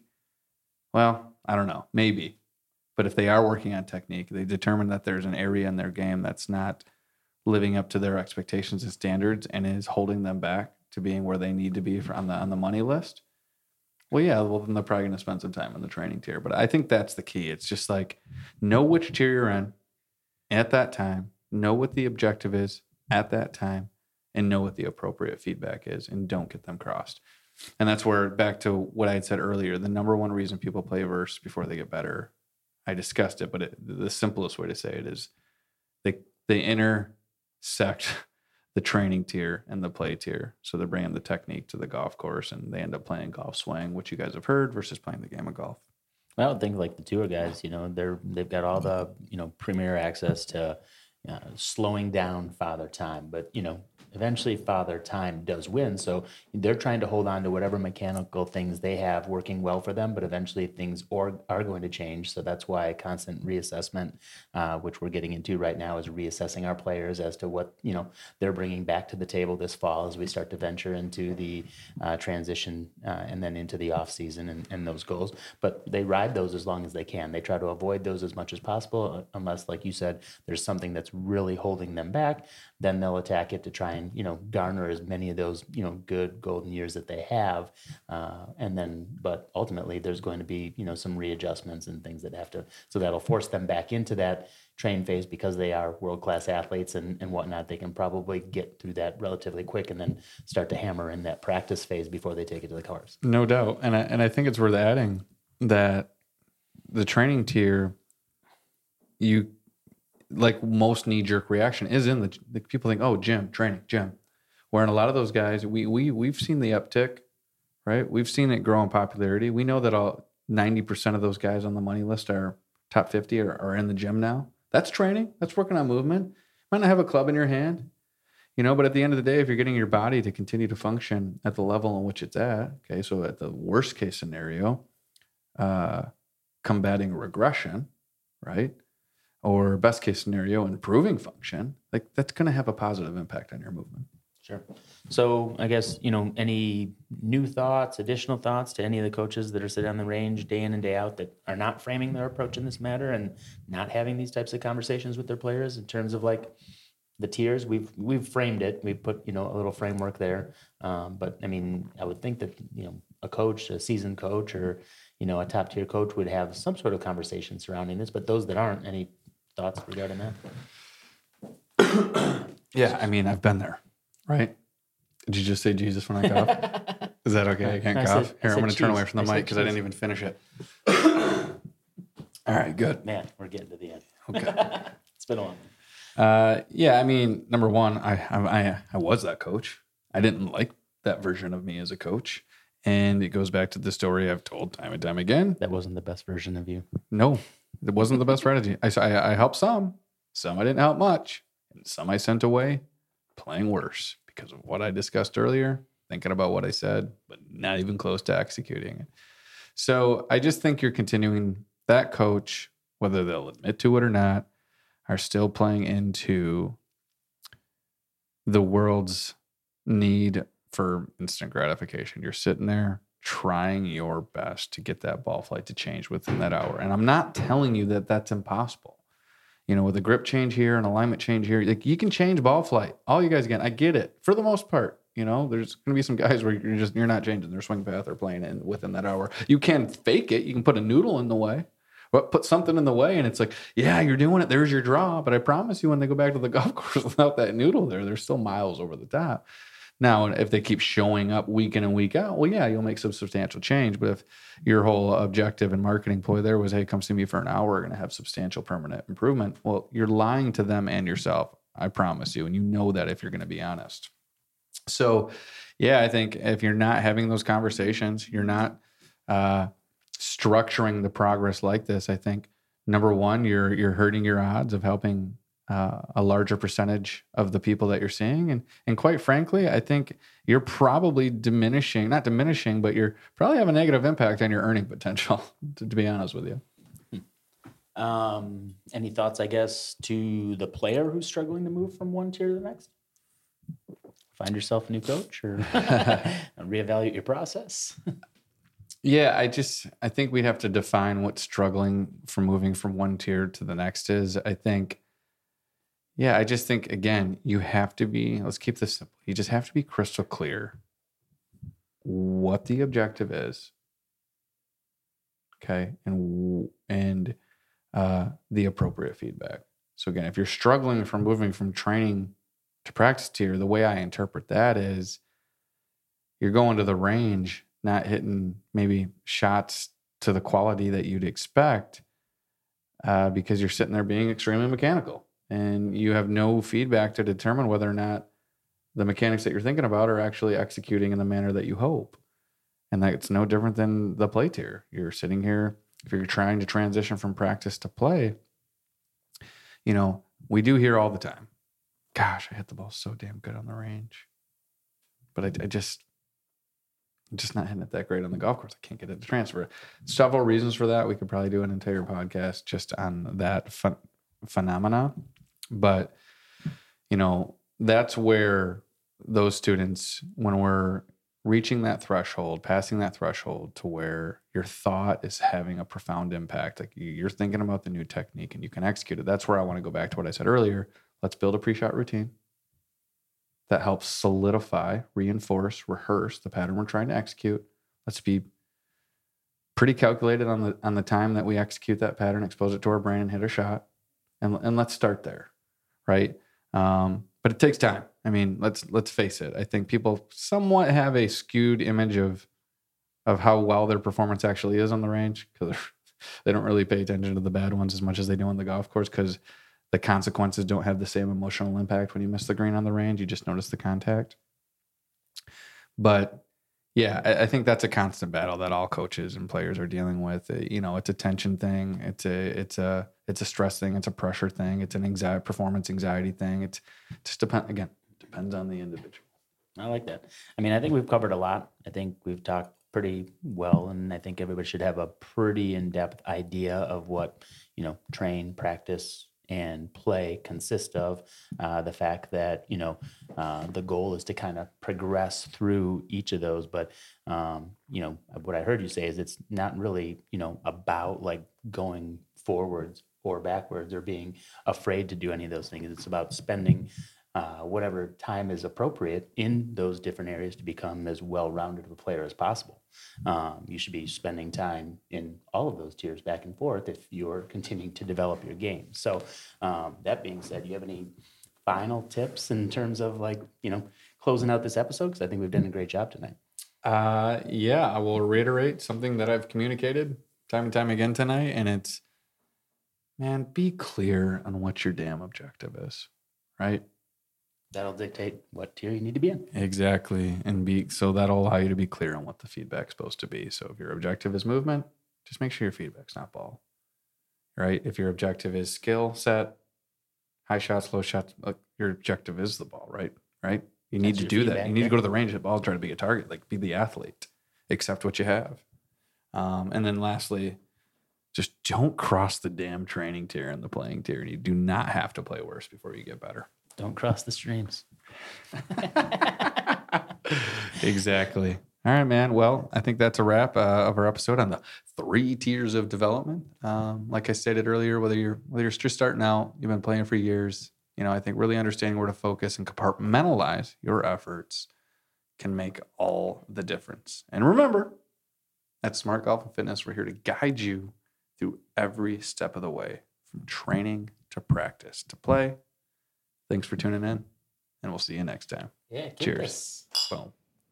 Well, I don't know, maybe. But if they are working on technique, they determine that there's an area in their game that's not living up to their expectations and standards and is holding them back to being where they need to be on the money list. Well, yeah, then they're probably going to spend some time in the training tier. But I think that's the key. It's just like know which tier you're in at that time, know what the objective is at that time, and know what the appropriate feedback is, and don't get them crossed. And that's where, back to what I had said earlier, the number one reason people play verse before they get better, I discussed it, but the simplest way to say it is they intersect the training tier and the play tier. So they're bringing the technique to the golf course, and they end up playing golf swing, which you guys have heard, versus playing the game of golf. I would think like the tour guys, they've got all the, premier access to slowing down father time, but eventually father time does win. So they're trying to hold on to whatever mechanical things they have working well for them, but eventually things are going to change. So that's why constant reassessment, which we're getting into right now, is reassessing our players as to what, they're bringing back to the table this fall as we start to venture into the transition and then into the off season and those goals. But they ride those as long as they can. They try to avoid those as much as possible, unless, like you said, there's something that's really holding them back. Then they'll attack it to try and garner as many of those good golden years that they have, but ultimately there's going to be some readjustments and things that have to, so that'll force them back into that train phase, because they are world-class athletes and whatnot. They can probably get through that relatively quick and then start to hammer in that practice phase before they take it to the course. No doubt. And I think it's worth adding that the training tier, you, like most knee-jerk reaction is in the people think, oh, gym, training, gym. Where in a lot of those guys, we've seen the uptick, right? We've seen it grow in popularity. We know that 90% of those guys on the money list are top 50 are in the gym now. That's training. That's working on movement. You might not have a club in your hand, but at the end of the day, if you're getting your body to continue to function at the level in which it's at, okay, so at the worst case scenario, combating regression, right? Or best case scenario, improving function, like that's going to have a positive impact on your movement. Sure. So I guess, any new thoughts, additional thoughts to any of the coaches that are sitting on the range day in and day out that are not framing their approach in this matter and not having these types of conversations with their players in terms of like the tiers? We've framed it. We've put, a little framework there. But I mean, I would think that, a coach, a seasoned coach or, a top tier coach would have some sort of conversation surrounding this, but those that aren't, any thoughts regarding that? Yeah. I mean, I've been there. Right? Did you just say Jesus when I cough? Is that okay? I can't cough. Here, I'm going to turn away from the mic because I didn't even finish it. All right, good. Man, we're getting to the end. Okay. It's been a long. Yeah, I mean, number one, I was that coach. I didn't like that version of me as a coach. And it goes back to the story I've told time and time again. That wasn't the best version of you. No, it wasn't the best strategy. I helped some I didn't help much, and some I sent away playing worse because of what I discussed earlier, thinking about what I said, but not even close to executing it. So I just think you're continuing that coach, whether they'll admit to it or not, are still playing into the world's need for instant gratification. You're sitting there trying your best to get that ball flight to change within that hour. And I'm not telling you that that's impossible. With a grip change here, an alignment change here, like you can change ball flight. All you guys, again, I get it for the most part. There's going to be some guys where you're not changing their swing path or playing in within that hour. You can fake it. You can put a noodle in the way, But put something in the way, and it's like, yeah, you're doing it. There's your draw. But I promise you, when they go back to the golf course without that noodle there, they're still miles over the top. Now, if they keep showing up week in and week out, well, yeah, you'll make some substantial change. But if your whole objective and marketing ploy there was, hey, come see me for an hour, we're going to have substantial permanent improvement. Well, you're lying to them and yourself. I promise you. And you know that if you're going to be honest. So, yeah, I think if you're not having those conversations, you're not structuring the progress like this, I think, number one, you're hurting your odds of helping a larger percentage of the people that you're seeing. And quite frankly, I think you're probably not diminishing, but you're probably have a negative impact on your earning potential, to be honest with you. Any thoughts, I guess, to the player who's struggling to move from one tier to the next? Find yourself a new coach or reevaluate your process? Yeah, I think we'd have to define what struggling from moving from one tier to the next is. I just think, again, you have to be, let's keep this simple. You just have to be crystal clear what the objective is. Okay. And the appropriate feedback. So again, if you're struggling from moving from training to practice tier, the way I interpret that is you're going to the range, not hitting maybe shots to the quality that you'd expect because you're sitting there being extremely mechanical. And you have no feedback to determine whether or not the mechanics that you're thinking about are actually executing in the manner that you hope. And that's no different than the play tier. You're sitting here, if you're trying to transition from practice to play, we do hear all the time, gosh, I hit the ball so damn good on the range. But I'm just not hitting it that great on the golf course. I can't get it to transfer. Several reasons for that. We could probably do an entire podcast just on that phenomena. But, that's where those students, when we're reaching that threshold, passing that threshold to where your thought is having a profound impact, like you're thinking about the new technique and you can execute it. That's where I want to go back to what I said earlier. Let's build a pre-shot routine that helps solidify, reinforce, rehearse the pattern we're trying to execute. Let's be pretty calculated on the time that we execute that pattern, expose it to our brain and hit a shot. And let's start there, right? But it takes time. I mean, let's face it. I think people somewhat have a skewed image of how well their performance actually is on the range because they don't really pay attention to the bad ones as much as they do on the golf course because the consequences don't have the same emotional impact when you miss the green on the range. You just notice the contact. But yeah, I think that's a constant battle that all coaches and players are dealing with. It's a tension thing. It's a stress thing. It's a pressure thing. It's an performance anxiety thing. It just depends on the individual. I like that. I mean, I think we've covered a lot. I think we've talked pretty well, and I think everybody should have a pretty in-depth idea of what, train, practice, and play consist of. The fact that, the goal is to kind of progress through each of those. But, what I heard you say is it's not really, about like going forwards or backwards or being afraid to do any of those things. It's about spending whatever time is appropriate in those different areas to become as well-rounded of a player as possible. You should be spending time in all of those tiers back and forth if you're continuing to develop your game. So that being said, do you have any final tips in terms of closing out this episode? Because I think we've done a great job tonight. Yeah, I will reiterate something that I've communicated time and time again tonight, and it's, man, be clear on what your damn objective is, right? That'll dictate what tier you need to be in. Exactly. So that'll allow you to be clear on what the feedback's supposed to be. So if your objective is movement, just make sure your feedback's not ball, right? If your objective is skill set, high shots, low shots, your objective is the ball, right? Right? You need to do that. You need to go to the range, hit the ball, try to be a target, be the athlete, accept what you have. And then lastly, just don't cross the damn training tier and the playing tier. You do not have to play worse before you get better. Don't cross the streams. Exactly. All right, man. Well, I think that's a wrap of our episode on the 3 tiers of development. Like I stated earlier, whether you're just starting out, you've been playing for years, I think really understanding where to focus and compartmentalize your efforts can make all the difference. And remember, at Smart Golf and Fitness, we're here to guide you through every step of the way, from training to practice to play. Thanks for tuning in, and we'll see you next time. Yeah, Cheers. Boom.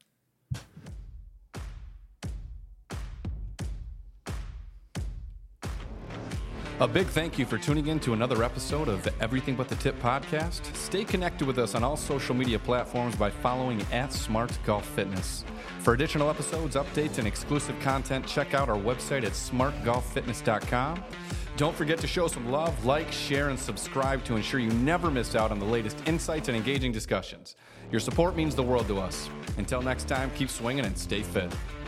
A big thank you for tuning in to another episode of the Everything But the Tip podcast. Stay connected with us on all social media platforms by following @SmartGolfFitness. For additional episodes, updates, and exclusive content, check out our website at smartgolffitness.com. Don't forget to show some love, like, share, and subscribe to ensure you never miss out on the latest insights and engaging discussions. Your support means the world to us. Until next time, keep swinging and stay fit.